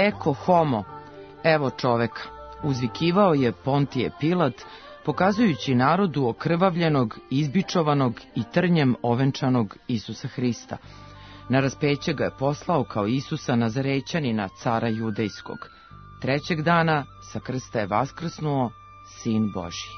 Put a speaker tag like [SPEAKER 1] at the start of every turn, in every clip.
[SPEAKER 1] Eko homo, evo čoveka, uzvikivao je Pontije Pilat, pokazujući narodu okrvavljenog, izbičovanog i trnjem ovenčanog Isusa Hrista. Na raspeće ga je poslao kao Isusa Nazarećanina, cara judejskog. Trećeg dana sa krsta je vaskrsnuo Sin Božji.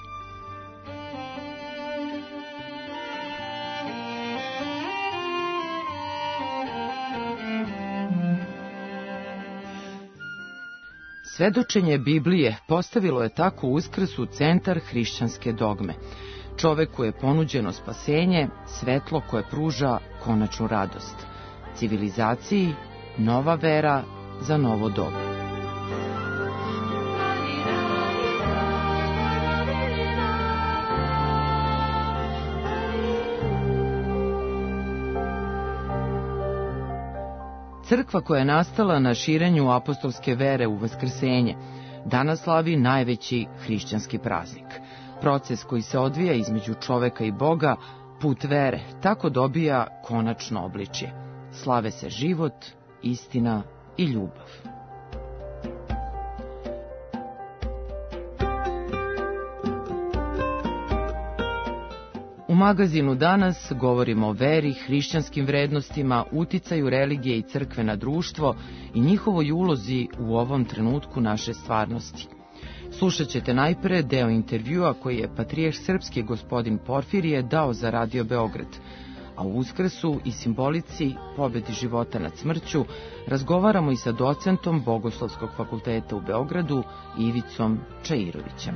[SPEAKER 1] Svedočenje Biblije postavilo je tako Uskrs u centar hrišćanske dogme. Čoveku je ponuđeno spasenje, svetlo koje pruža konačnu radost. Civilizaciji nova vera za novo doba. Crkva koja je nastala na širenju apostolske vere u vaskrsenje, danas slavi najveći hrišćanski praznik. Proces koji se odvija između čoveka i Boga, put vere, tako dobija konačno obličje. Slave se život, istina i ljubav. U magazinu danas govorimo o veri, hrišćanskim vrednostima, uticaju religije i crkve na društvo i njihovoj ulozi u ovom trenutku naše stvarnosti. Slušat ćete najpre deo intervjua koji je patrijarh srpski gospodin Porfirije dao za Radio Beograd, a u Uskrsu i simbolici pobedi života nad smrću razgovaramo i sa docentom Bogoslovskog fakulteta u Beogradu Ivicom Čairovićem.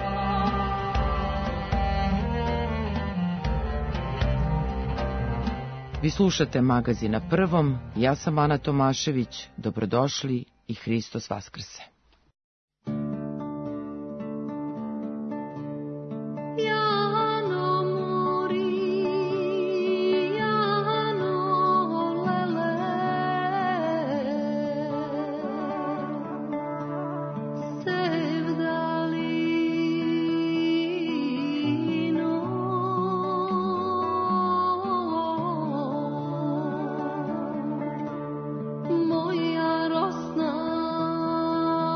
[SPEAKER 1] Vi slušate magazin na Prvom, ja sam Ana Tomašević, dobrodošli i Hristos Vaskrse.
[SPEAKER 2] Moja rosna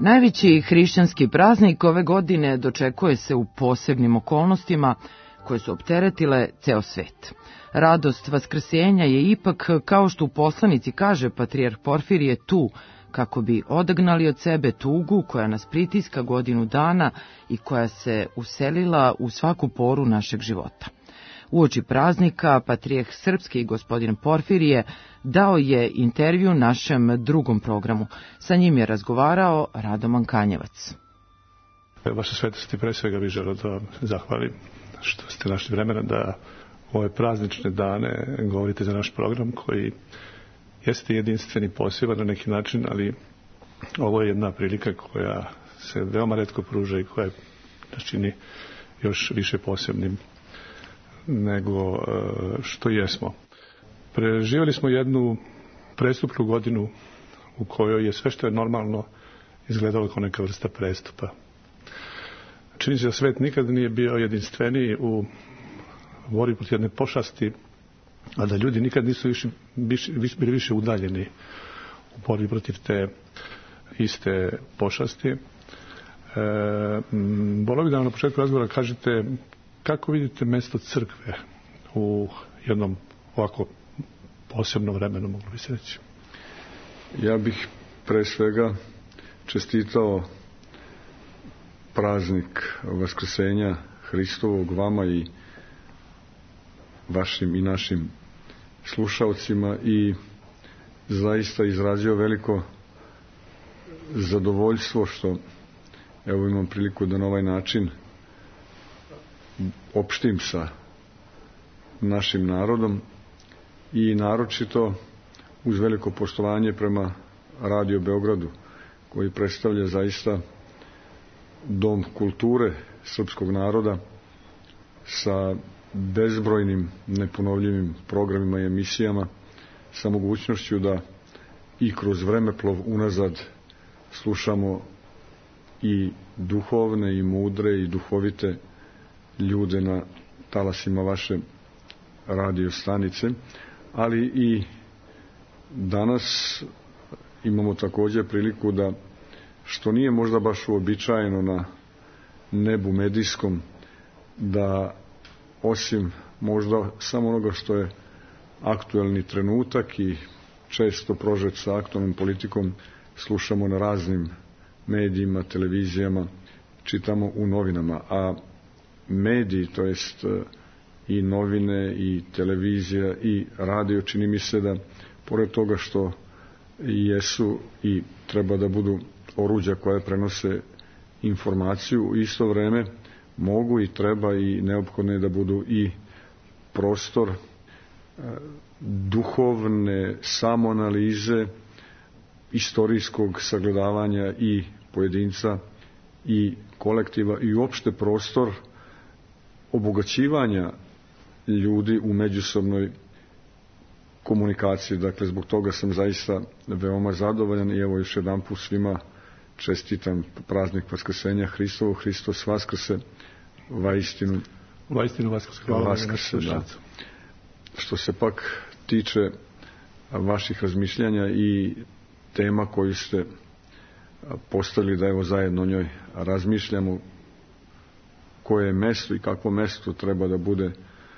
[SPEAKER 1] Najveći hrišćanski praznik ove godine dočekuje se u posebnim okolnostima koje su opteretile ceo svet. Radost vaskrsenja je ipak, kao što u poslanici kaže patrijarh Porfirije, tu kako bi odagnali od sebe tugu koja nas pritiska godinu dana i koja se uselila u svaku poru našeg života. Uoči praznika patrijarh srpski gospodin Porfirije dao je intervju našem drugom programu. Sa njim je razgovarao Radoman Kanjevac.
[SPEAKER 2] Vaša svetosti, pre svega bih želeo da vam zahvalim što ste našli vremena da ove praznične dane govorite za naš program koji jeste jedinstveni i poseban na neki način, ali ovo je jedna prilika koja se veoma retko pruža i koja nas čini još više posebnim nego što jesmo. Preživjeli smo jednu prestupnu godinu u kojoj je sve što je normalno izgledalo kao neka vrsta prestupa. Čini se da svet nikad nije bio jedinstveniji u borbi protiv jedne pošasti, a da ljudi nikad nisu bili više udaljeni u borbi protiv te iste pošasti. Volio bih da vam na početku razgovora kažete kako vidite mesto crkve u jednom ovako posebnom vremenu, moglo bi se reći.
[SPEAKER 3] Ja bih pre svega čestitao praznik Vaskrsenja Hristovog vama i vašim i našim slušalcima i zaista izrazio veliko zadovoljstvo što evo imam priliku da na ovaj način opštim sa našim narodom i naročito uz veliko poštovanje prema Radio Beogradu koji predstavlja zaista dom kulture srpskog naroda sa bezbrojnim neponovljivim programima i emisijama sa mogućnošću da i kroz vremeplov unazad slušamo i duhovne i mudre i duhovite ljude na talasima vaše radio stanice, ali i danas imamo također priliku da, što nije možda baš uobičajeno na nebu medijskom, da osim možda samo onoga što je aktuelni trenutak i često prožet sa aktualnom politikom, slušamo na raznim medijima, televizijama, čitamo u novinama, a mediji, to jest i novine i televizija i radio, čini mi se da pored toga što jesu i treba da budu oruđa koje prenose informaciju, u isto vreme mogu i treba i neophodno je da budu i prostor duhovne samoanalize, istorijskog sagledavanja i pojedinca i kolektiva i uopšte prostor obogaćivanja ljudi u međusobnoj komunikaciji. Dakle, zbog toga sam zaista veoma zadovoljan i evo još jedan put svima čestitam praznik Vaskrsenja Hristovog. Hristos Vaskrse, vaistinu
[SPEAKER 2] Vaskrse.
[SPEAKER 3] Vaskrse, da. Što se pak tiče vaših razmišljanja i tema koju ste postavili da evo zajedno o njoj razmišljamo, koje je mesto i kakvo mesto treba da bude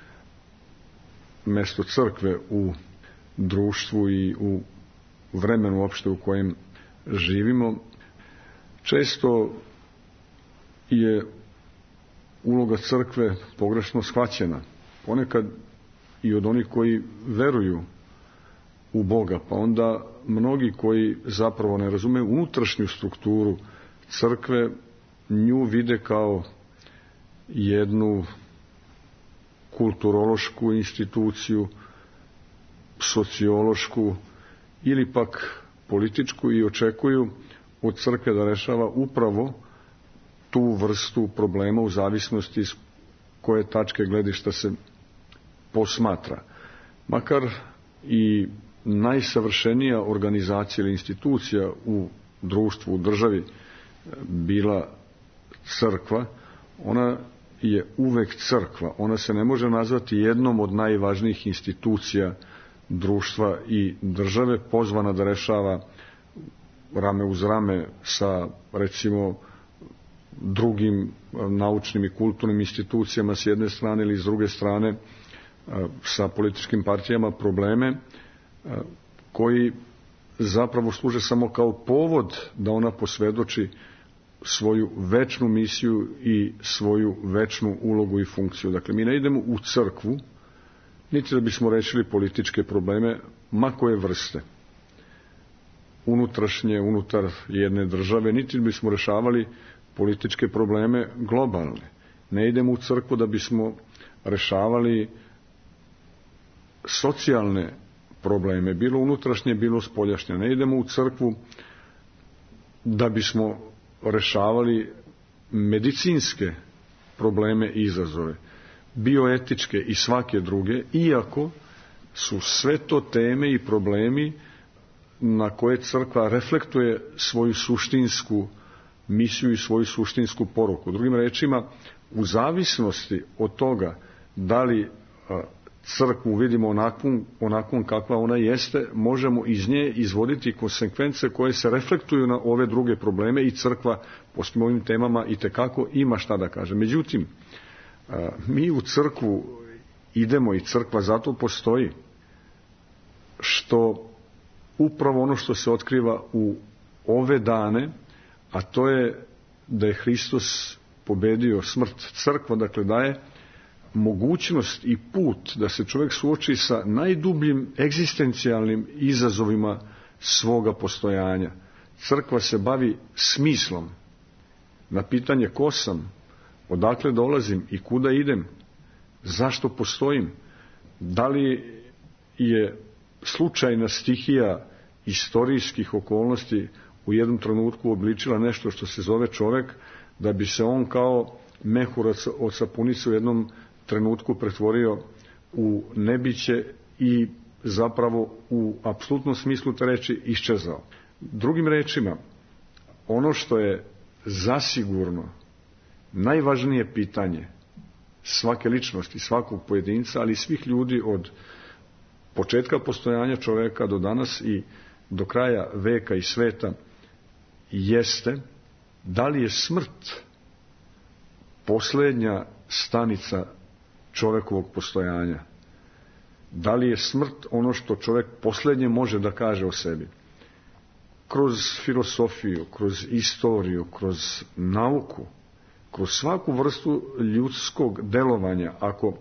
[SPEAKER 3] mesto crkve u društvu i u vremenu uopšte u kojem živimo. Često je uloga crkve pogrešno shvaćena, ponekad i od onih koji veruju u Boga, pa onda mnogi koji zapravo ne razumeju unutrašnju strukturu crkve, nju vide kao jednu kulturološku instituciju, sociološku ili pak političku i očekuju od crkve da rešava upravo tu vrstu problema u zavisnosti s koje tačke gledišta se posmatra. Makar i najsavršenija organizacija ili institucija u društvu, u državi bila crkva, ona je uvek crkva. Ona se ne može nazvati jednom od najvažnijih institucija društva i države, pozvana da rešava rame uz rame sa, recimo, drugim naučnim i kulturnim institucijama s jedne strane ili s druge strane sa političkim partijama probleme koji zapravo služe samo kao povod da ona posvjedoči svoju večnu misiju i svoju večnu ulogu i funkciju. Dakle, mi ne idemo u crkvu niti da bismo rešili političke probleme ma koje vrste, unutrašnje, unutar jedne države, niti da bismo rešavali političke probleme globalne. Ne idemo u crkvu da bismo rešavali socijalne probleme, bilo unutrašnje, bilo spoljašnje. Ne idemo u crkvu da bismo rešavali medicinske probleme i izazove, bioetičke i svake druge, iako su sve to teme i problemi na koje crkva reflektuje svoju suštinsku misiju i svoju suštinsku poruku. Drugim rečima, u zavisnosti od toga da li crkvu vidimo onakvom kakva ona jeste, možemo iz nje izvoditi konsekvence koje se reflektuju na ove druge probleme i crkva po svim ovim temama itekako ima šta da kaže. Međutim, mi u crkvu idemo i crkva zato postoji što upravo ono što se otkriva u ove dane, a to je da je Hristos pobedio smrt. Crkva, dakle, daje mogućnost i put da se čovjek suoči sa najdubljim egzistencijalnim izazovima svoga postojanja. Crkva se bavi smislom. Na pitanje ko sam, odakle dolazim i kuda idem, zašto postojim, da li je slučajna stihija istorijskih okolnosti u jednom trenutku obličila nešto što se zove čovjek, da bi se on kao mehur od sapunice u jednom trenutku pretvorio u nebiće i zapravo u apsolutnom smislu te reči iščezao. Drugim rečima, ono što je zasigurno najvažnije pitanje svake ličnosti, svakog pojedinca, ali i svih ljudi od početka postojanja čovjeka do danas i do kraja veka i sveta, jeste da li je smrt posljednja stanica čovjekovog postojanja. Da li je smrt ono što čovjek posljednje može da kaže o sebi. Kroz filosofiju, kroz istoriju, kroz nauku, kroz svaku vrstu ljudskog delovanja, ako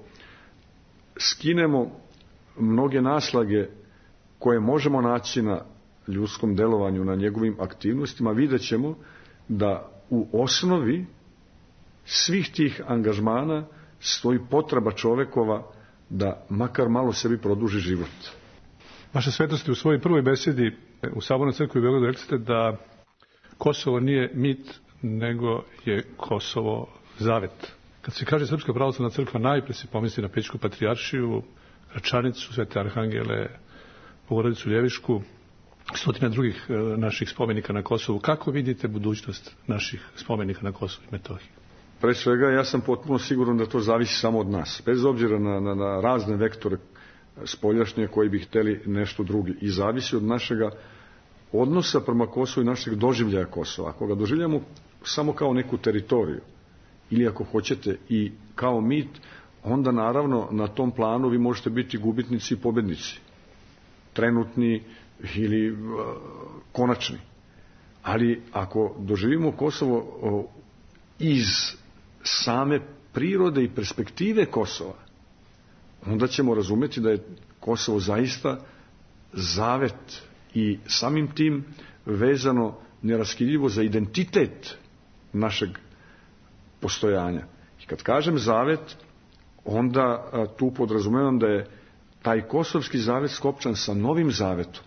[SPEAKER 3] skinemo mnoge naslage koje možemo naći na ljudskom delovanju, na njegovim aktivnostima, vidjet ćemo da u osnovi svih tih angažmana stoji potreba čovekova da makar malo sebi produži život.
[SPEAKER 2] Vaša svetosti, u svojoj prvoj besedi u Sabornoj crkvi u Beogradu rekli ste da Kosovo nije mit, nego je Kosovo zavet. Kad se kaže Srpska pravoslavna crkva, najpre se pomisli na Pećku patrijaršiju, Gračanicu, Svete Arhangele, Bogorodicu Ljevišku, stotina drugih naših spomenika na Kosovu. Kako vidite budućnost naših spomenika na Kosovu i Metohiji?
[SPEAKER 3] Pre svega, ja sam potpuno siguran da to zavisi samo od nas, bez obzira na razne vektore spoljašnje koji bi hteli nešto drugi. I zavisi od našega odnosa prema Kosovu i našeg doživljaja Kosova. Ako ga doživljamo samo kao neku teritoriju, ili ako hoćete i kao mit, onda naravno na tom planu vi možete biti gubitnici i pobednici. Trenutni ili konačni. Ali ako doživimo Kosovo iz same prirode i perspektive Kosova, onda ćemo razumjeti da je Kosovo zaista zavet i samim tim vezano neraskidljivo za identitet našeg postojanja. I kad kažem zavet, onda tu podrazumevam da je taj kosovski zavet skopčan sa novim zavetom.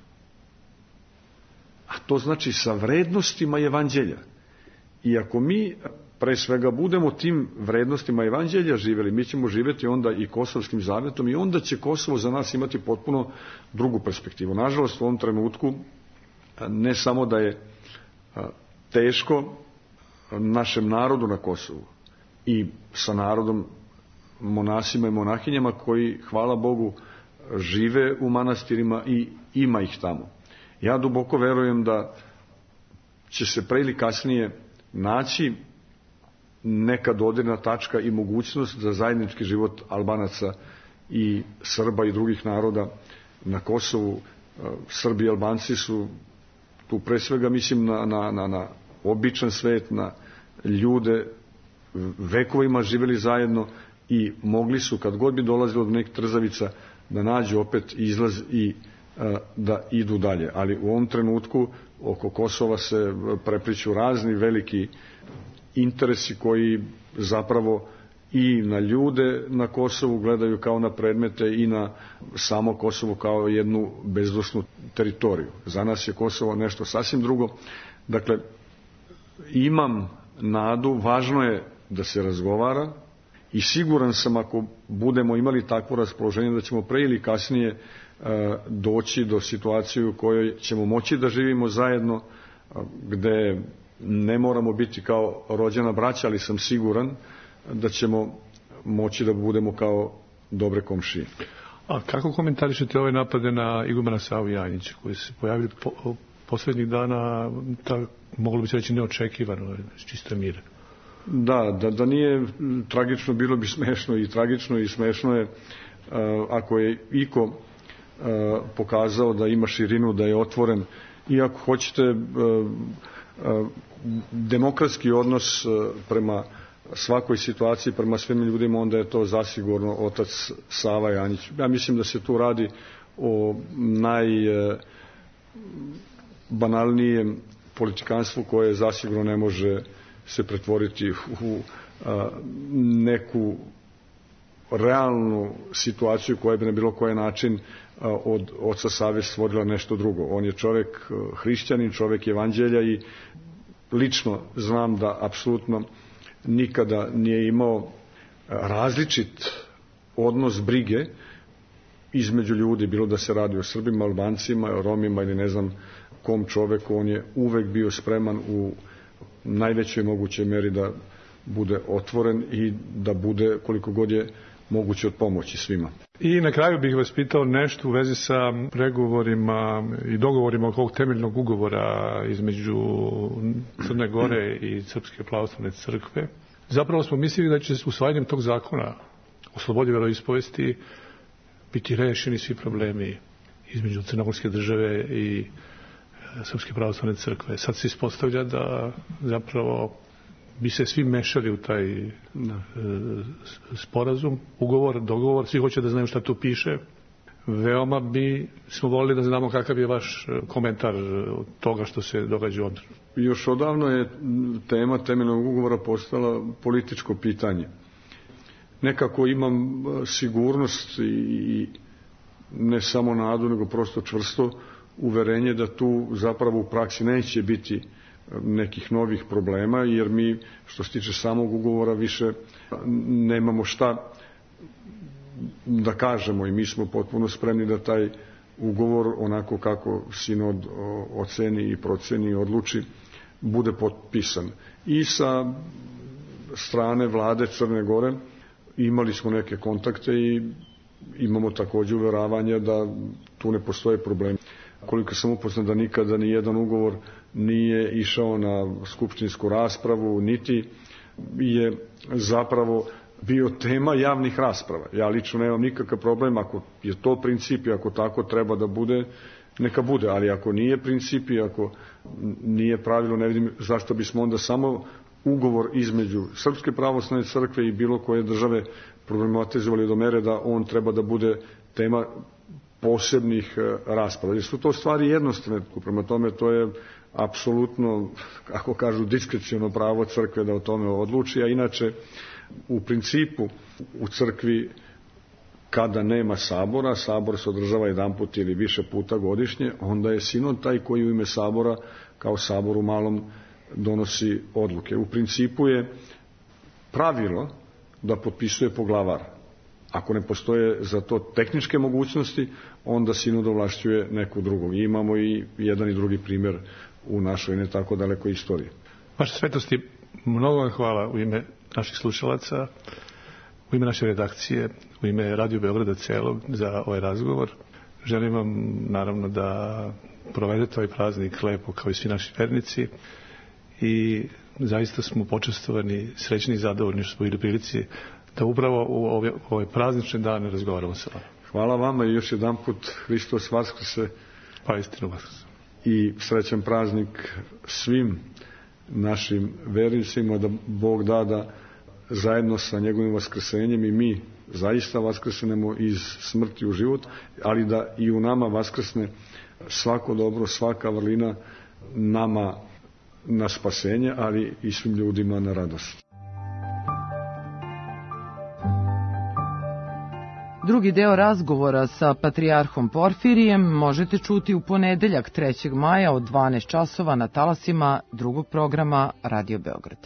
[SPEAKER 3] A to znači sa vrednostima evanđelja. I ako mi pre svega budemo tim vrednostima evanđelja živjeli, mi ćemo živjeti onda i kosovskim zavetom i onda će Kosovo za nas imati potpuno drugu perspektivu. Nažalost, u ovom trenutku ne samo da je teško našem narodu na Kosovu i sa narodom, monasima i monahinjama koji, hvala Bogu, žive u manastirima i ima ih tamo. Ja duboko verujem da će se pre ili kasnije naći neka dodirna tačka i mogućnost za zajednički život Albanaca i Srba i drugih naroda na Kosovu. Srbi i Albanci su tu pre svega mislim na običan svet, na ljude vekovima živeli zajedno i mogli su kad god bi dolazilo do nekih trzavica da nađu opet izlaz i da idu dalje. Ali u ovom trenutku oko Kosova se prepliću razni veliki interesi koji zapravo i na ljude na Kosovu gledaju kao na predmete i na samo Kosovo kao jednu bezdušnu teritoriju. Za nas je Kosovo nešto sasvim drugo. Dakle, imam nadu, važno je da se razgovara i siguran sam ako budemo imali takvo raspoloženje da ćemo pre ili kasnije doći do situacije u kojoj ćemo moći da živimo zajedno, gde ne moramo biti kao rođena braća, ali sam siguran da ćemo moći da budemo kao dobre komšije.
[SPEAKER 2] A kako komentarišete ove napade na igumana Savu Janjića koji se pojavili poslednjih dana, moglo bi se reći neočekivano, čista mira?
[SPEAKER 3] Da nije tragično, bilo bi smešno i tragično i smešno je ako je iko pokazao da ima širinu, da je otvoren i ako hoćete demokratski odnos prema svakoj situaciji, prema svim ljudima, onda je to zasigurno otac Sava Janjić. Ja mislim da se tu radi o najbanalnijem politikanstvu koje zasigurno ne može se pretvoriti u neku realnu situaciju koja bi na bilo koji način od oca Save stvorila nešto drugo. On je čovek hrišćanin, čovek evanđelja i lično znam da apsolutno nikada nije imao različit odnos brige između ljudi, bilo da se radi o Srbima, Albancima, o Romima ili ne znam kom čoveku. On je uvek bio spreman u najvećoj mogućoj meri da bude otvoren i da bude koliko god je moguće od pomoći svima.
[SPEAKER 2] I na kraju bih vas pitao nešto u vezi sa pregovorima i dogovorima oko ovog temeljnog ugovora između Crne Gore i Srpske pravoslavne crkve. Zapravo smo mislili da će s usvajanjem tog zakona o slobodi veroispovesti biti rešeni svi problemi između Crnogorske države i Srpske pravoslavne crkve. Sad se ispostavlja da zapravo bi se svi mešali u taj sporazum, ugovor, dogovor, svi hoće da znaju šta tu piše. Veoma bi smo volili da znamo kakav je vaš komentar toga što se događa ovdje.
[SPEAKER 3] Još odavno je tema temeljnog ugovora postala političko pitanje. Nekako imam sigurnost i ne samo nadu, nego prosto čvrsto uverenje da tu zapravo u praksi neće biti nekih novih problema, jer mi, što se tiče samog ugovora, više nemamo šta da kažemo i mi smo potpuno spremni da taj ugovor, onako kako sinod oceni i proceni i odluči, bude potpisan. I sa strane vlade Crne Gore imali smo neke kontakte i imamo takođe uveravanja da tu ne postoje problemi. Koliko sam upoznat da nikada ni jedan ugovor nije išao na skupštinsku raspravu, niti je zapravo bio tema javnih rasprava. Ja lično nemam nikakav problem, ako je to princip i ako tako treba da bude, neka bude, ali ako nije princip i ako nije pravilo, ne vidim zašto bismo onda samo ugovor između Srpske pravoslavne crkve i bilo koje države problematizovali do mere da on treba da bude tema posebnih rasprava. Jer su to stvari jednostavne, prema tome to je apsolutno, kako kažu, diskreciono pravo crkve da o tome odluči, a inače u principu u crkvi kada nema sabora, sabor se održava jedanput ili više puta godišnje, onda je sinod taj koji u ime sabora kao sabor u malom donosi odluke. U principu je pravilo da potpisuje poglavar. Ako ne postoje za to tehničke mogućnosti, onda sinod ovlašćuje neku drugog. I imamo i jedan i drugi primjer u našoj ne tako dalekoj istoriji.
[SPEAKER 2] Vaša svetosti, mnogo vam hvala u ime naših slušalaca, u ime naše redakcije, u ime Radio Beograda celog za ovaj razgovor. Želim vam naravno da provedete ovaj praznik lepo kao i svi naši vernici i zaista smo počastovani, srećni i zadovoljni što smo bili prilici da upravo u ove praznične dane razgovaramo sa vama.
[SPEAKER 3] Hvala vama i još jedan put Hristos Vaskrse.
[SPEAKER 2] Pa istinu Vaskrse.
[SPEAKER 3] I srećan praznik svim našim vernicima, da Bog da zajedno sa njegovim vaskrsenjem i mi zaista vaskrsnemo iz smrti u život, ali da i u nama vaskrsne svako dobro, svaka vrlina nama na spasenje, ali i svim ljudima na radost.
[SPEAKER 1] Drugi deo razgovora sa patrijarhom Porfirijem možete čuti u ponedeljak 3. maja od 12 časova na talasima drugog programa Radio Beograda.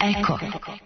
[SPEAKER 4] Eko.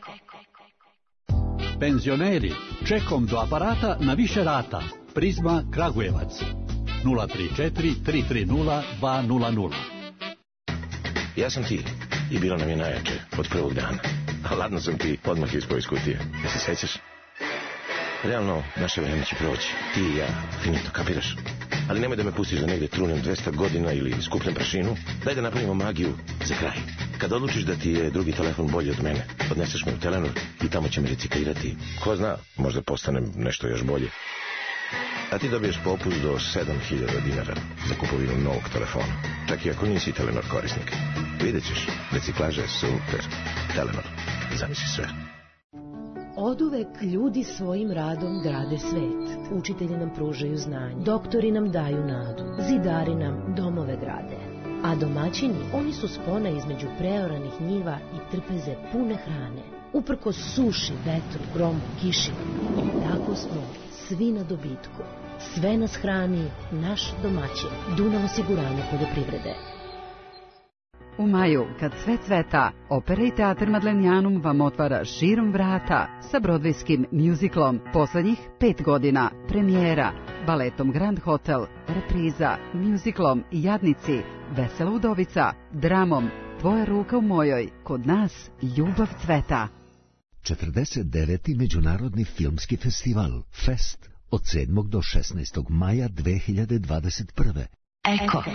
[SPEAKER 5] Penzioneri, čekom do aparata na više rata. Prizma Kragujevac. 034 330 200.
[SPEAKER 6] Ja sam ti i bilo nam je najjače od prvog dana. A ladno sam ti odmah ispao iz kutije. Ja se sećaš? Realno, naše vreme će proći. Ti i ja, finito, kapiraš? Ali nemoj da me pustiš da negde trunem 200 godina ili skupljam prašinu. Daj da napravimo magiju za kraj. Kad odlučiš da ti je drugi telefon bolji od mene, odneseš me u Telenor i tamo će me reciklirati. Ko zna, možda postanem nešto još bolje. A ti dobiješ popust do 7.000 dinara za kupovinu novog telefona. Čak i ako nisi Telenor korisnik. Vidjet ćeš, reciklaža je super. Telenor, zamisli sve.
[SPEAKER 7] Oduvek ljudi svojim radom grade svet. Učitelji nam pružaju znanje, doktori nam daju nadu, zidari nam domove grade. A domaćini, oni su spona između preoranih njiva i trpeze pune hrane. Uprkos suši, vetru, gromu, kiši. I tako smo svi na dobitku. Sve nas hrani naš domaćin, Dunav osiguranje poljoprivrede.
[SPEAKER 8] U maju, kad sve cveta, Opera i teatr Madlenjanum vam otvara širom vrata sa brodvejskim mjuziklom poslednjih 5 godina, premijera, baletom Grand Hotel, repriza, mjuziklom Jadnici, Vesela udovica, dramom Tvoja ruka u mojoj, kod nas ljubav cveta.
[SPEAKER 9] 49. Međunarodni filmski festival Fest od 7. do 16. maja 2021.
[SPEAKER 4] Eko.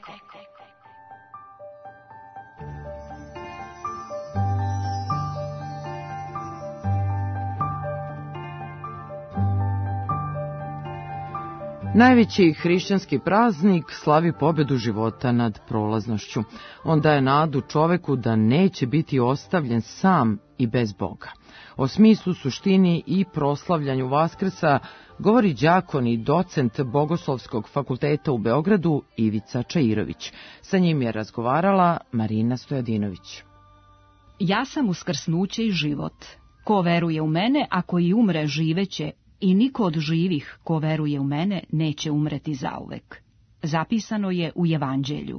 [SPEAKER 1] Najveći hrišćanski praznik slavi pobedu života nad prolaznošću. On daje nadu čoveku da neće biti ostavljen sam i bez Boga. O smislu, suštini i proslavljanju Vaskrsa govori đakon i docent Bogoslovskog fakulteta u Beogradu Ivica Čairović. Sa njim je razgovarala Marina Stojadinović.
[SPEAKER 10] Ja sam uskrsnuće i život. Ko veruje u mene, ako i umre, živeće, i niko od živih ko veruje u mene neće umreti zauvek. Zapisano je u Evanđelju.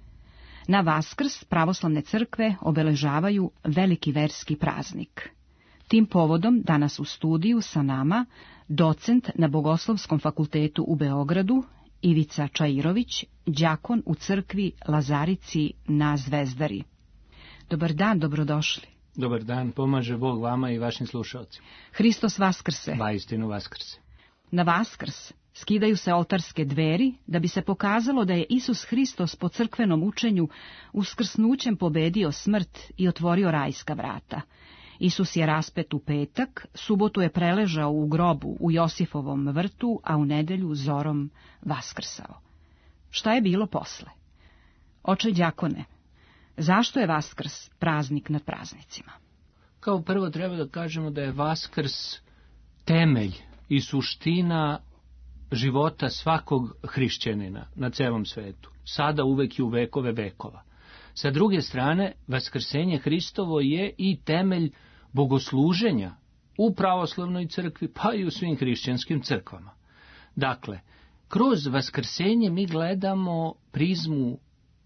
[SPEAKER 10] Na Vaskrs pravoslavne crkve obeležavaju veliki verski praznik. Tim povodom danas u studiju sa nama docent na Bogoslovskom fakultetu u Beogradu Ivica Čairović, đakon u crkvi Lazarici na Zvezdari. Dobar dan, dobrodošli.
[SPEAKER 11] Dobar dan, pomaže Bog vama i vašim slušalcima.
[SPEAKER 10] Hristos vaskrse.
[SPEAKER 11] Vaistinu vaskrse.
[SPEAKER 10] Na Vaskrs skidaju se oltarske dveri da bi se pokazalo da je Isus Hristos po crkvenom učenju uskrsnućem pobedio smrt i otvorio rajska vrata. Isus je raspet u petak, subotu je preležao u grobu u Josifovom vrtu, a u nedelju zorom vaskrsao. Šta je bilo posle? Oče đakone, zašto je Vaskrs praznik nad praznicima?
[SPEAKER 11] Kao prvo treba da kažemo da je Vaskrs temelj i suština života svakog hrišćanina na celom svetu, sada uvek i u vekove vekova. Sa druge strane, Vaskrsenje Hristovo je i temelj bogosluženja u pravoslavnoj crkvi, pa i u svim hrišćanskim crkvama. Dakle, kroz Vaskrsenje mi gledamo prizmu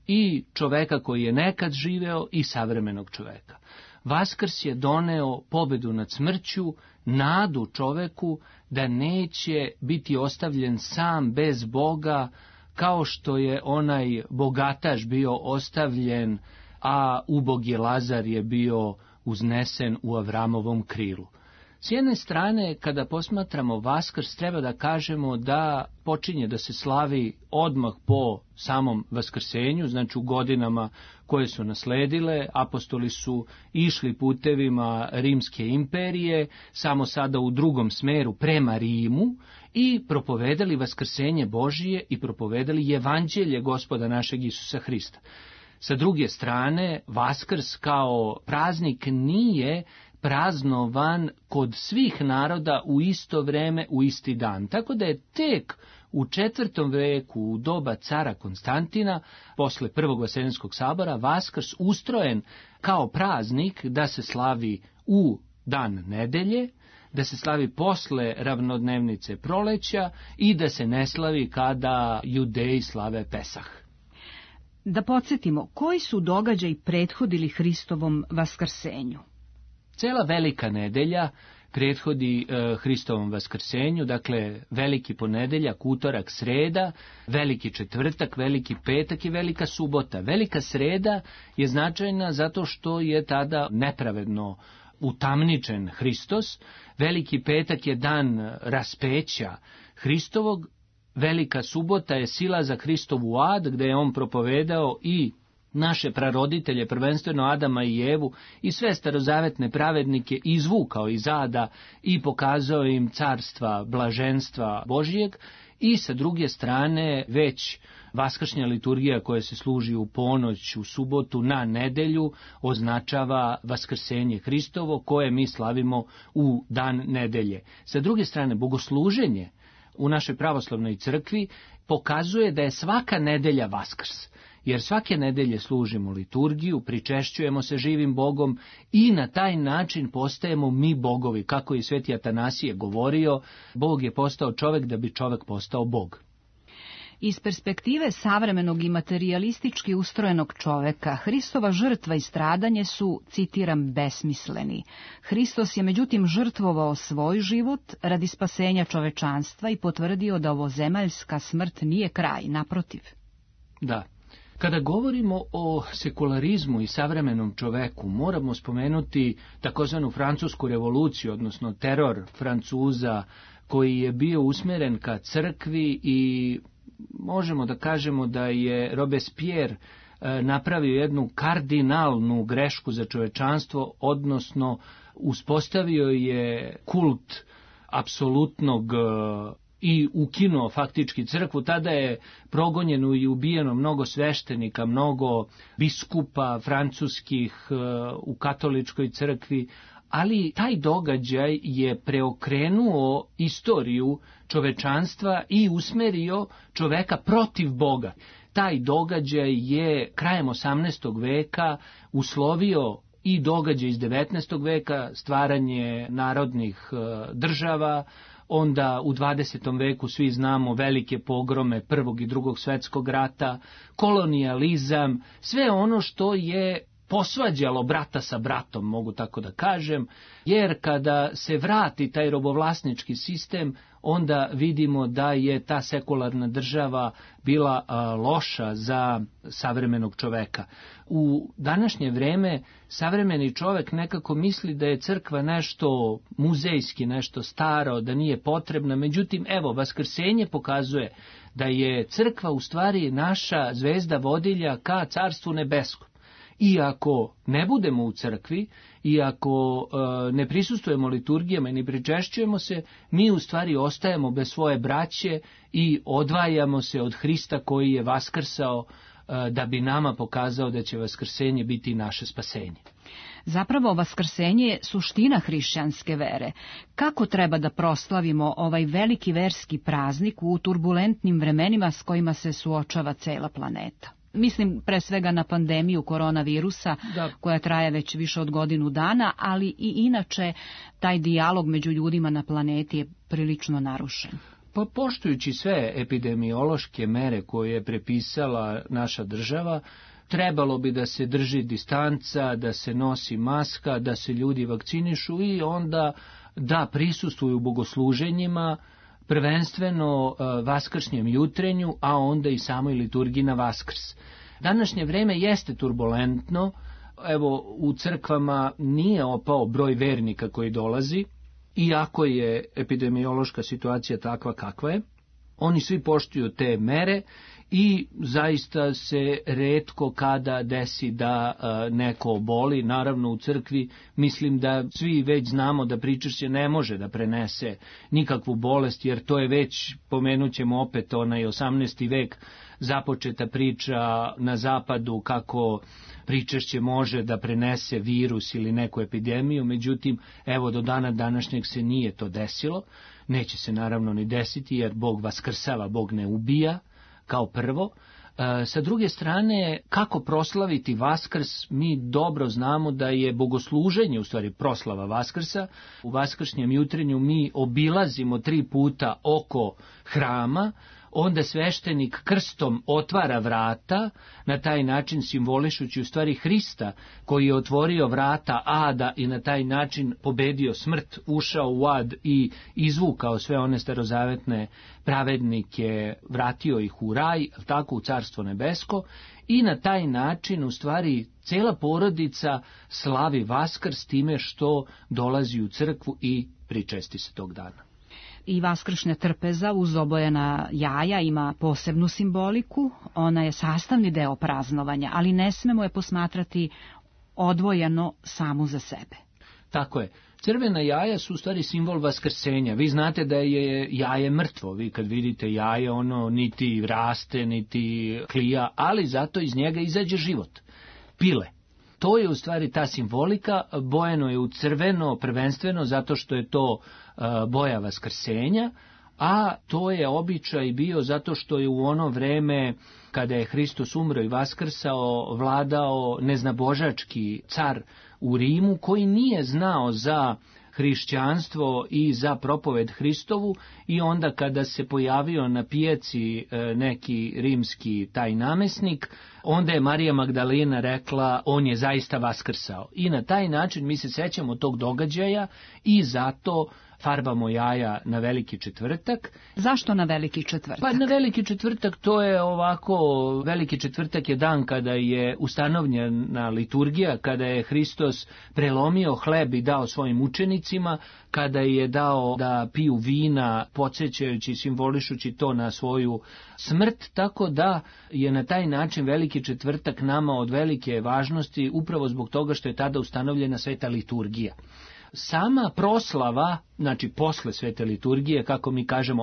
[SPEAKER 11] i čoveka koji je nekad živeo i savremenog čoveka. Vaskrs je doneo pobedu nad smrću, nadu čoveku da neće biti ostavljen sam bez Boga, kao što je onaj bogataš bio ostavljen, a ubogi Lazar je bio uznesen u Avramovom krilu. S jedne strane, kada posmatramo Vaskrs, treba da kažemo da počinje da se slavi odmah po samom Vaskrsenju, znači u godinama koje su nasledile. Apostoli su išli putevima Rimske imperije, samo sada u drugom smeru prema Rimu, i propovedali Vaskrsenje Božije i propovedali Evanđelje Gospoda našeg Isusa Hrista. Sa druge strane, Vaskrs kao praznik nije praznovan kod svih naroda u isto vreme, u isti dan. Tako da je tek u 4. veku, u doba cara Konstantina, posle Prvog Vaseljenskog sabora, Vaskrs ustrojen kao praznik da se slavi u dan nedelje, da se slavi posle ravnodnevnice proleća i da se ne slavi kada Judeji slave Pesah.
[SPEAKER 10] Da podsjetimo, koji su događaji prethodili Hristovom vaskrsenju?
[SPEAKER 11] Cela velika nedelja prethodi Hristovom vaskrsenju, dakle veliki ponedeljak, utorak, sreda, veliki četvrtak, veliki petak i velika subota. Velika sreda je značajna zato što je tada nepravedno utamničen Hristos. Veliki petak je dan raspeća Hristovog. Velika subota je silazak Hristovu ad, gde je on propovedao i naše praroditelje, prvenstveno Adama i Evu, i sve starozavetne pravednike izvukao iz ada i pokazao im carstva, blaženstva Božijeg. I sa druge strane već vaskršnja liturgija koja se služi u ponoć, u subotu, na nedelju, označava vaskrsenje Hristovo koje mi slavimo u dan nedelje. Sa druge strane, bogosluženje u našoj pravoslavnoj crkvi pokazuje da je svaka nedelja Vaskrs, jer svake nedelje služimo liturgiju, pričešćujemo se živim Bogom i na taj način postajemo mi bogovi. Kako je sveti Atanasije govorio, Bog je postao čovek da bi čovek postao Bog.
[SPEAKER 10] Iz perspektive savremenog i materijalistički ustrojenog čoveka, Hristova žrtva i stradanje su, citiram, besmisleni. Hristos je međutim žrtvovao svoj život radi spasenja čovečanstva i potvrdio da ovozemaljska smrt nije kraj, naprotiv.
[SPEAKER 11] Da. Kada govorimo o sekularizmu i savremenom čoveku, moramo spomenuti takozvanu francusku revoluciju, odnosno teror Francuza, koji je bio usmjeren ka crkvi i možemo da kažemo da je Robespierre napravio jednu kardinalnu grešku za čovečanstvo, odnosno uspostavio je kult apsolutnog i ukinuo faktički crkvu. Tada je progonjeno i ubijeno mnogo sveštenika, mnogo biskupa francuskih u katoličkoj crkvi, ali taj događaj je preokrenuo istoriju čovečanstva i usmerio čoveka protiv Boga. Taj događaj je krajem 18. veka uslovio i događaj iz 19. veka, stvaranje narodnih država. Onda u 20. veku svi znamo velike pogrome Prvog i Drugog svjetskog rata, kolonijalizam, sve ono što je posvađalo brata sa bratom, mogu tako da kažem, jer kada se vrati taj robovlasnički sistem, onda vidimo da je ta sekularna država bila loša za savremenog čoveka. U današnje vreme savremeni čovek nekako misli da je crkva nešto muzejski, nešto staro, da nije potrebna, međutim, evo, vaskrsenje pokazuje da je crkva u stvari naša zvezda vodilja ka carstvu nebeskom. I ako ne budemo u crkvi, i ako ne prisustvujemo liturgijama i ne pričešćujemo se, mi u stvari ostajemo bez svoje braće i odvajamo se od Hrista koji je vaskrsao da bi nama pokazao da će vaskrsenje biti naše spasenje.
[SPEAKER 10] Zapravo, vaskrsenje je suština hrišćanske vere. Kako treba da proslavimo ovaj veliki verski praznik u turbulentnim vremenima s kojima se suočava cela planeta? Mislim pre svega na pandemiju koronavirusa, koja traje već više od godinu dana, ali i inače taj dijalog među ljudima na planeti je prilično narušen.
[SPEAKER 11] Pa poštujući sve epidemiološke mere koje je prepisala naša država, trebalo bi da se drži distanca, da se nosi maska, da se ljudi vakcinišu i onda da prisustvuju bogosluženjima, prvenstveno vaskršnjem jutrenju, a onda i samoj liturgiji na Vaskrs. Današnje vreme jeste turbulentno, evo u crkvama nije opao broj vernika koji dolazi, iako je epidemiološka situacija takva kakva je. Oni svi poštuju te mere i zaista se retko kada desi da neko oboli. Naravno u crkvi mislim da svi već znamo da pričešće ne može da prenese nikakvu bolest, jer to je već, pomenut ćemo opet onaj 18. vek, započeta priča na zapadu kako pričešće može da prenese virus ili neku epidemiju, međutim, evo do dana današnjeg se nije to desilo, neće se naravno ni desiti jer Bog vaskrsava, Bog ne ubija, kao prvo. Sa druge strane, kako proslaviti Vaskrs, mi dobro znamo da je bogosluženje u stvari proslava Vaskrsa. U vaskršnjem jutrenju mi obilazimo 3 puta oko hrama, onda sveštenik krstom otvara vrata, na taj način simbolišući u stvari Hrista, koji je otvorio vrata ada i na taj način pobedio smrt, ušao u ad i izvukao sve one starozavetne pravednike, vratio ih u raj, tako u Carstvo nebesko, i na taj način u stvari cela porodica slavi Vaskrs time što dolazi u crkvu i pričesti se tog dana.
[SPEAKER 10] I vaskršnja trpeza uz obojena jaja ima posebnu simboliku, ona je sastavni deo praznovanja, ali ne smemo je posmatrati odvojeno samu za sebe.
[SPEAKER 11] Tako je. Crvena jaja su u stvari simbol vaskrsenja. Vi znate da je jaje mrtvo. Vi kad vidite jaje, ono niti raste, niti klija, ali zato iz njega izađe život. Pile. To je u stvari ta simbolika, bojeno je u crveno prvenstveno zato što je to boja vaskrsenja, a to je običaj bio zato što je u ono vreme kada je Hristos umro i vaskrsao vladao neznabožački car u Rimu koji nije znao za hrišćanstvo i za propoved Hristovu, i onda kada se pojavio na pijaci neki rimski taj namesnik, onda je Marija Magdalena rekla on je zaista vaskrsao. I na taj način mi se sećamo tog događaja i zato farbamo jaja na Veliki četvrtak.
[SPEAKER 10] Zašto na Veliki četvrtak?
[SPEAKER 11] Pa na Veliki četvrtak to je ovako, Veliki četvrtak je dan kada je ustanovljena liturgija, kada je Hristos prelomio hleb i dao svojim učenicima, kada je dao da piju vina, podsjećajući, simbolišući to na svoju smrt, tako da je na taj način Veliki četvrtak nama od velike važnosti upravo zbog toga što je tada ustanovljena sveta liturgija. Sama proslava, znači posle svete liturgije, kako mi kažemo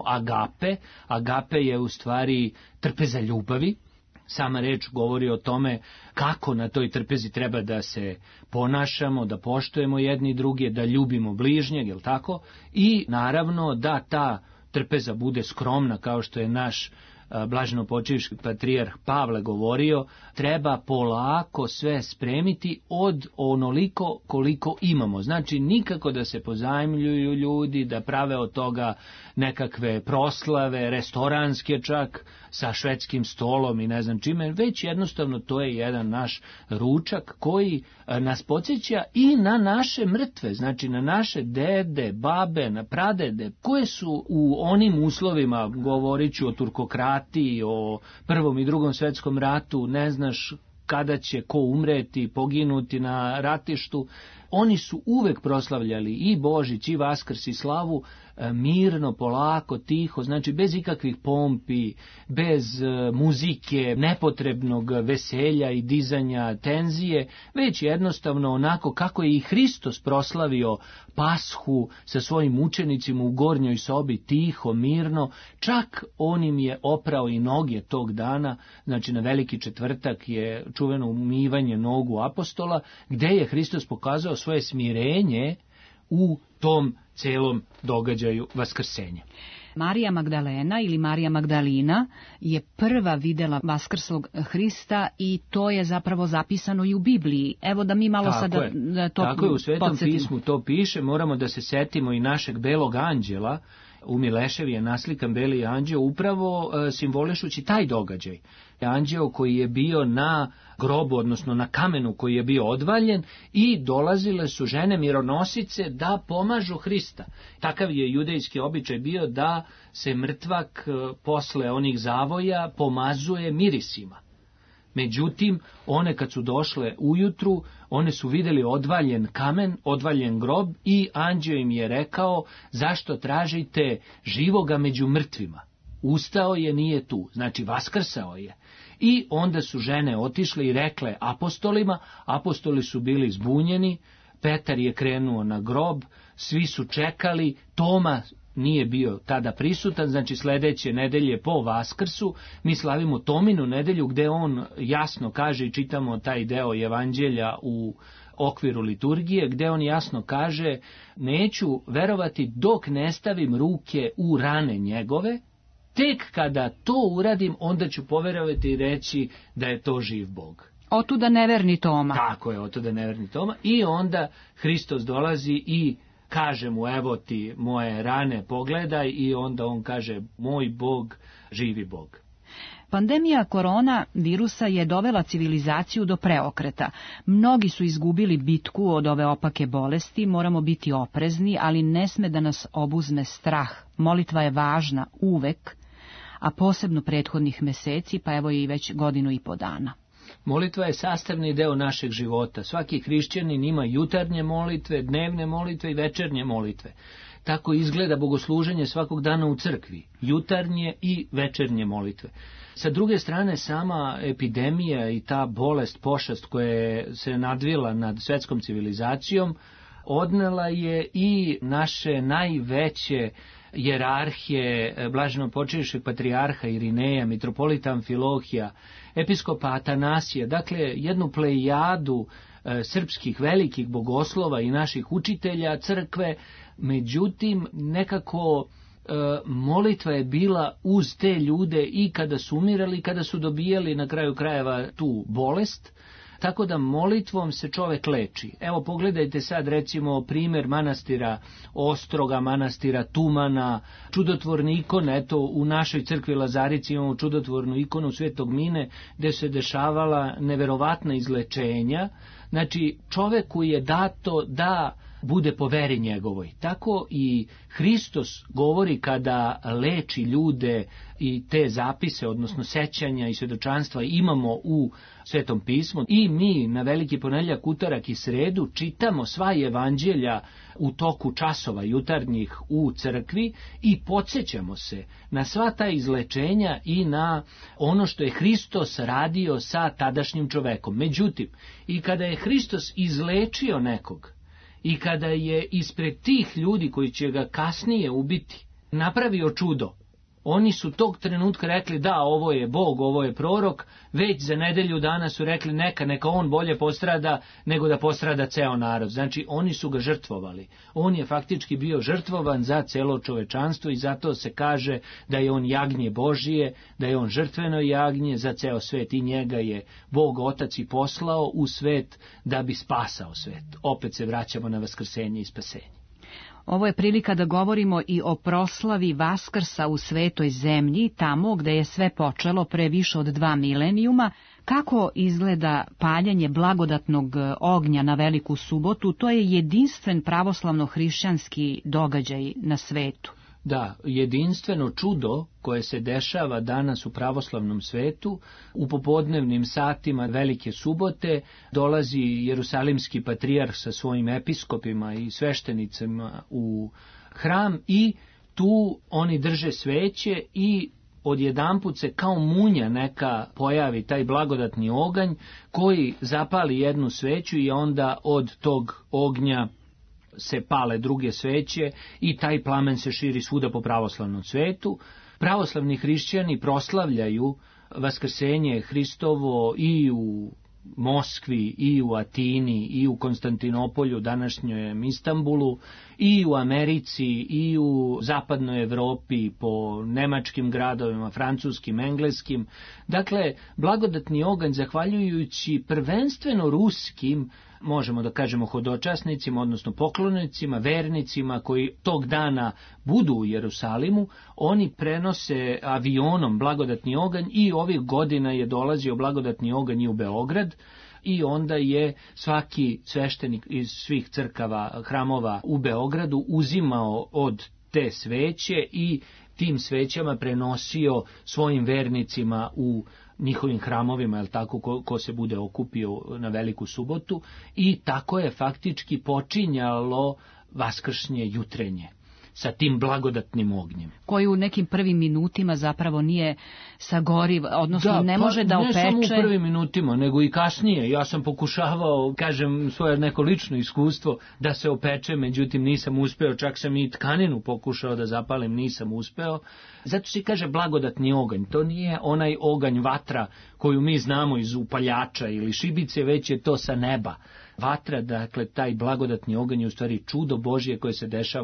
[SPEAKER 11] agape je u stvari trpeza ljubavi. Sama reč govori o tome kako na toj trpezi treba da se ponašamo, da poštujemo jedni druge, da ljubimo bližnjeg, jel tako? I naravno da ta trpeza bude skromna, kao što je naš blaženopočivši patrijarh Pavle govorio, treba polako sve spremiti od onoliko koliko imamo. Znači nikako da se pozajmljuju ljudi, da prave od toga nekakve proslave, restoranske čak, sa švedskim stolom i ne znam čime, već jednostavno to je jedan naš ručak koji nas podsjeća i na naše mrtve, znači na naše dede, babe, na pradede, koje su u onim uslovima, govorit ću o turkokratiji, o Prvom i Drugom svetskom ratu, ne znaš kada će ko umreti, poginuti na ratištu, oni su uvek proslavljali i Božić i Vaskrs i slavu mirno, polako, tiho, znači bez ikakvih pompi, bez muzike, nepotrebnog veselja i dizanja tenzije, već jednostavno onako kako je i Hristos proslavio Pashu sa svojim učenicima u gornjoj sobi, tiho, mirno, čak on im je oprao i noge tog dana, znači na Veliki četvrtak je čuveno umivanje nogu apostola, gde je Hristos pokazao svoje smirenje u tom celom događaju vaskrsenja.
[SPEAKER 10] Marija Magdalena ili Marija Magdalina je prva videla vaskrslog Hrista i to je zapravo zapisano i u Bibliji. Evo da mi malo sada to
[SPEAKER 11] tako je, u Svetom
[SPEAKER 10] podsjetimo.
[SPEAKER 11] pismu to piše, moramo da se setimo i našeg belog anđela. U Mileševi je naslikan beli anđeo upravo simbolišući taj događaj. Anđeo koji je bio na grobu, odnosno na kamenu koji je bio odvaljen, i dolazile su žene mironosice da pomažu Hrista. Takav je judejski običaj bio da se mrtvak posle onih zavoja pomazuje mirisima. Međutim, one kad su došle ujutru, one su vidjeli odvaljen kamen, odvaljen grob, i anđeo im je rekao, zašto tražite živoga među mrtvima? Ustao je, nije tu, znači vaskrsao je. I onda su žene otišle i rekle apostolima, apostoli su bili zbunjeni, Petar je krenuo na grob, svi su čekali, Toma nije bio tada prisutan, znači sledeće nedelje po Vaskrsu mi slavimo Tominu nedelju, gde on jasno kaže, i čitamo taj deo evanđelja u okviru liturgije, gde on jasno kaže, neću verovati dok ne stavim ruke u rane njegove, tek kada to uradim, onda ću poverovati i reći da je to živ Bog.
[SPEAKER 10] Otuda neverni Toma.
[SPEAKER 11] Tako je, otuda neverni Toma. I onda Hristos dolazi i kaže mu evo ti moje rane, pogledaj, i onda on kaže moj Bog, živi Bog.
[SPEAKER 10] Pandemija korona virusa je dovela civilizaciju do preokreta. Mnogi su izgubili bitku od ove opake bolesti, moramo biti oprezni, ali ne sme da nas obuzme strah. Molitva je važna uvek, a posebno prethodnih meseci, pa evo i već 1.5 godina.
[SPEAKER 11] Molitva je sastavni deo našeg života. Svaki hrišćanin ima jutarnje molitve, dnevne molitve i večernje molitve. Tako izgleda bogosluženje svakog dana u crkvi, jutarnje i večernje molitve. Sa druge strane, sama epidemija i ta bolest, pošast koja se nadvila nad svetskom civilizacijom, odnela je i naše najveće jerarhije, blaženopočivšeg patrijarha Irineja, mitropolita Amfilohija, episkopa Atanasija, dakle jednu plejadu srpskih velikih bogoslova i naših učitelja crkve. Međutim, nekako molitva je bila uz te ljude i kada su umirali, i kada su dobijali na kraju krajeva tu bolest, tako da molitvom se čovek leči. Evo pogledajte sad recimo primjer manastira Ostroga, manastira Tumana, čudotvorne ikone. Eto u našoj crkvi Lazarici imamo čudotvornu ikonu Svetog Mine gde se dešavala neverovatna izlečenja. Znači čoveku je dato da bude po veri njegovoj. Tako i Hristos govori kada leči ljude, i te zapise, odnosno sećanja i svjedočanstva imamo u Svetom pismu, i mi na Veliki ponedjeljak, utorak i sredu čitamo sva evanđelja u toku časova jutarnjih u crkvi i podsjećamo se na sva ta izlečenja i na ono što je Hristos radio sa tadašnjim čovekom. Međutim, i kada je Hristos izlečio nekog, i kada je ispred tih ljudi koji će ga kasnije ubiti napravio čudo, oni su tog trenutka rekli da, ovo je Bog, ovo je prorok, već za nedelju dana su rekli neka on bolje postrada nego da postrada ceo narod. Znači oni su ga žrtvovali. On je faktički bio žrtvovan za celo čovečanstvo i zato se kaže da je on jagnje Božije, da je on žrtveno jagnje za ceo svet, i njega je Bog Otac i poslao u svet da bi spasao svet. Opet se vraćamo na vaskrsenje i spasenje.
[SPEAKER 10] Ovo je prilika da govorimo i o proslavi Vaskrsa u svetoj zemlji, tamo gde je sve počelo pre više od 2 milenijuma. Kako izgleda paljenje blagodatnog ognja na Veliku subotu? To je jedinstven pravoslavno-hrišćanski događaj na svetu.
[SPEAKER 11] Da, jedinstveno čudo koje se dešava danas u pravoslavnom svetu. U popodnevnim satima Velike subote dolazi jerusalimski patrijarh sa svojim episkopima i sveštenicima u hram i tu oni drže sveće i odjedanput se kao munja neka pojavi taj blagodatni oganj koji zapali jednu sveću i onda od tog ognja se pale druge sveće i taj plamen se širi svuda po pravoslavnom svetu. Pravoslavni hrišćani proslavljaju vaskrsenje Hristovo i u Moskvi, i u Atini, i u Konstantinopolju, današnjem Istanbulu, i u Americi, i u zapadnoj Evropi, po nemačkim gradovima, francuskim, engleskim. Dakle, blagodatni oganj, zahvaljujući prvenstveno ruskim, možemo da kažemo hodočasnicima, odnosno poklonicima, vernicima koji tog dana budu u Jerusalimu, oni prenose avionom blagodatni oganj i ovih godina je dolazio blagodatni oganj i u Beograd i onda je svaki sveštenik iz svih crkava, hramova u Beogradu uzimao od te sveće i tim svećama prenosio svojim vernicima u njihovim hramovima, jel tako, ko se bude okupio na Veliku subotu, i tako je faktički počinjalo vaskršnje jutrenje sa tim blagodatnim ognjem.
[SPEAKER 10] Koji u nekim prvim minutima zapravo nije sagoriv, odnosno ne može da opeče.
[SPEAKER 11] Ne samo u prvim minutima, nego i kasnije. Ja sam pokušavao, kažem, svoje neko lično iskustvo da se opeče, međutim nisam uspeo, čak sam i tkaninu pokušao da zapalim, nisam uspeo. Zato se kaže blagodatni oganj. To nije onaj oganj vatra koju mi znamo iz upaljača ili šibice, već je to sa neba. Vatra, dakle, taj blagodatni oganj je u stvari čudo Božje koje se dešava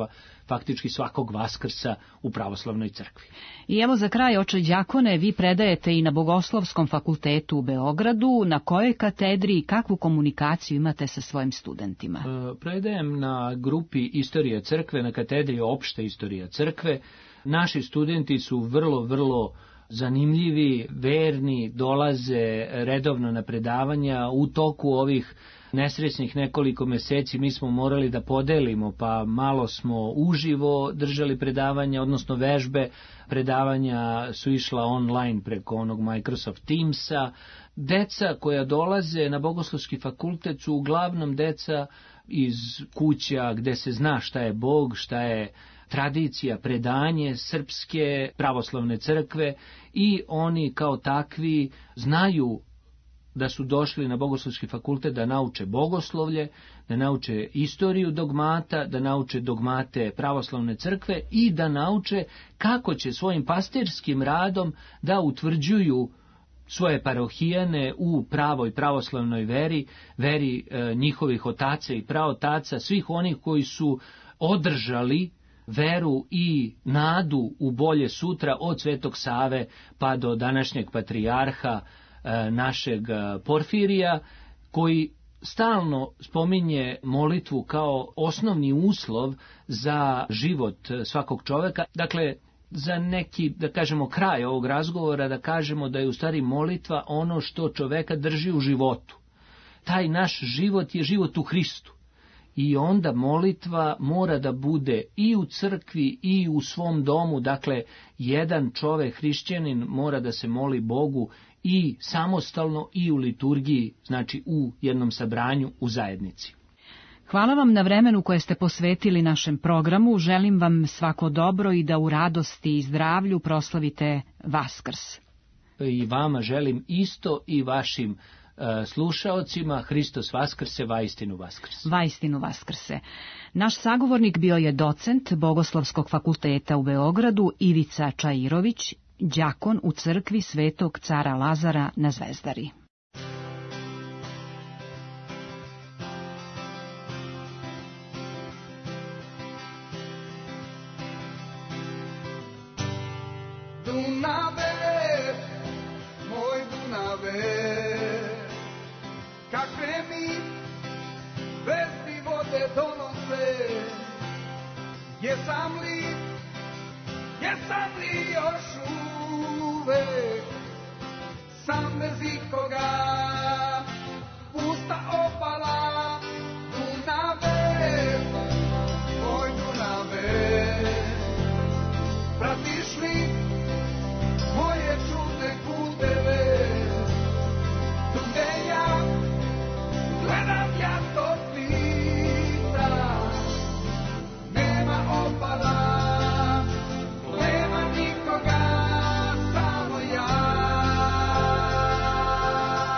[SPEAKER 11] faktički svakog Vaskrsa u pravoslavnoj crkvi.
[SPEAKER 10] I evo za kraj, oče đakone, vi predajete i na Bogoslovskom fakultetu u Beogradu. Na kojoj katedri i kakvu komunikaciju imate sa svojim studentima?
[SPEAKER 11] Predajem na grupi Istorija crkve, na katedri Opšte istorija crkve. Naši studenti su vrlo zanimljivi, verni, dolaze redovno na predavanja. U toku ovih nesrećnih nekoliko meseci mi smo morali da podelimo, pa malo smo uživo držali predavanja, odnosno vežbe. Predavanja su išla online preko onog Microsoft Teamsa. Deca koja dolaze na Bogoslovski fakultet su uglavnom deca iz kuća gde se zna šta je Bog, šta je tradicija, predanje srpske pravoslavne crkve, i oni kao takvi znaju da su došli na Bogoslovski fakultet da nauče bogoslovlje, da nauče istoriju dogmata, da nauče dogmate pravoslavne crkve i da nauče kako će svojim pastirskim radom da utvrđuju svoje parohijane u pravoj pravoslavnoj veri, veri njihovih otaca i praotaca, svih onih koji su održali veru i nadu u bolje sutra od Svetog Save pa do današnjeg patrijarha našeg Porfirija, koji stalno spominje molitvu kao osnovni uslov za život svakog čoveka. Dakle, za neki, da kažemo, kraj ovog razgovora, da kažemo da je u stvari molitva ono što čoveka drži u životu. Taj naš život je život u Hristu. I onda molitva mora da bude i u crkvi i u svom domu. Dakle, jedan čovek, hrišćanin, mora da se moli Bogu i samostalno i u liturgiji, znači u jednom sabranju, u zajednici.
[SPEAKER 10] Hvala vam na vremenu koje ste posvetili našem programu. Želim vam svako dobro i da u radosti i zdravlju proslavite Vaskrs.
[SPEAKER 11] I vama želim isto, i vašim slušaocima. Hristos Vaskrse, vaistinu Vaskrse.
[SPEAKER 10] Vaistinu Vaskrse. Naš sagovornik bio je docent Bogoslovskog fakulteta u Beogradu Ivica Čairović, đakon u crkvi Svetog cara Lazara na Zvezdari.
[SPEAKER 4] Dunave, moj Dunave, kakve mi vesti vode donose, jesam li još uvek sam bez ikoga, pusta opala. Dunave, moj Dunave, pratiš li moje čudne puteve, tu gde ja gledam, ja to pitam, nema opala, nema nikoga, samo ja.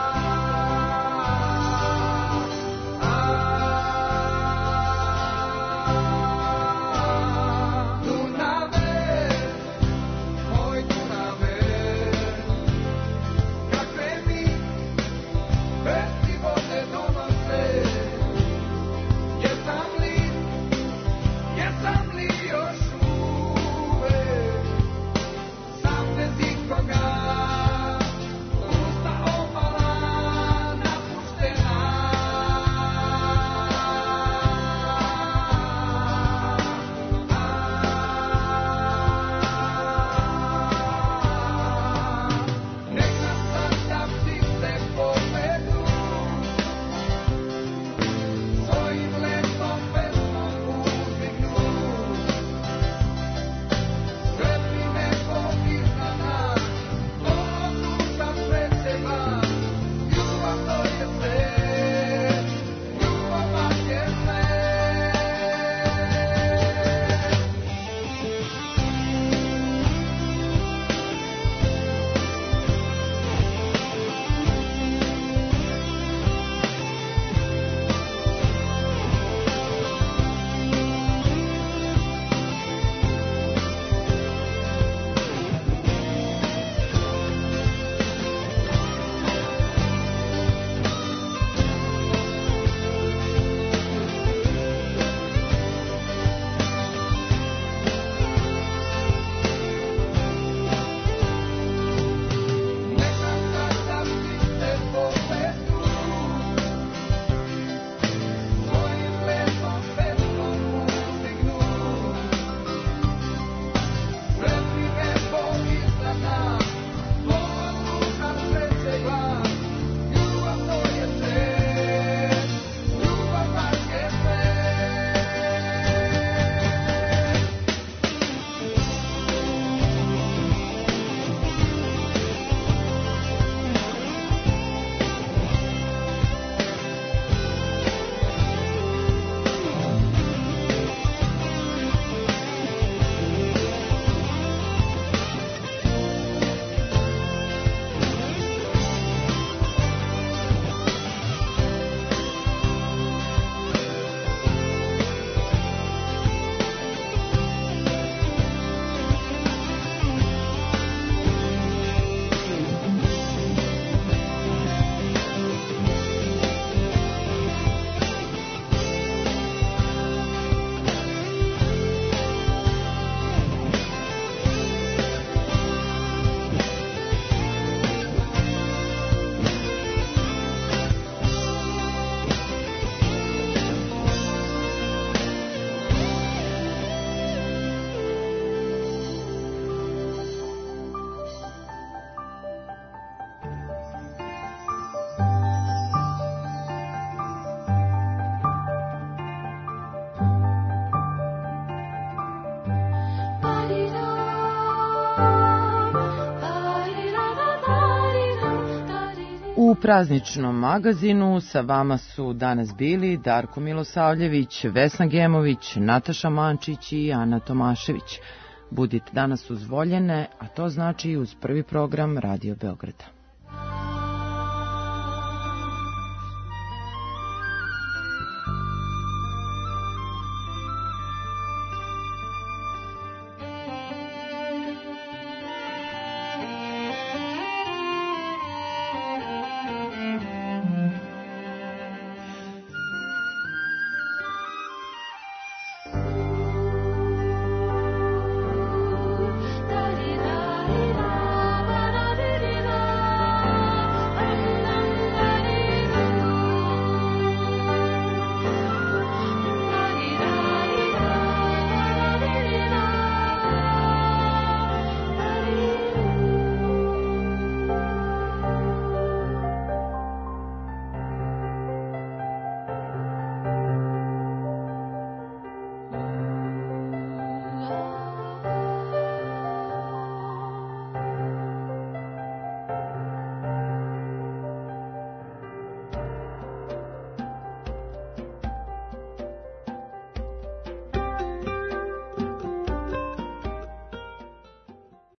[SPEAKER 1] U prazničnom magazinu sa vama su danas bili Darko Milosavljević, Vesna Gemović, Nataša Mančić i Ana Tomašević. Budite danas uz voljene, a to znači i uz prvi program Radio Beograda.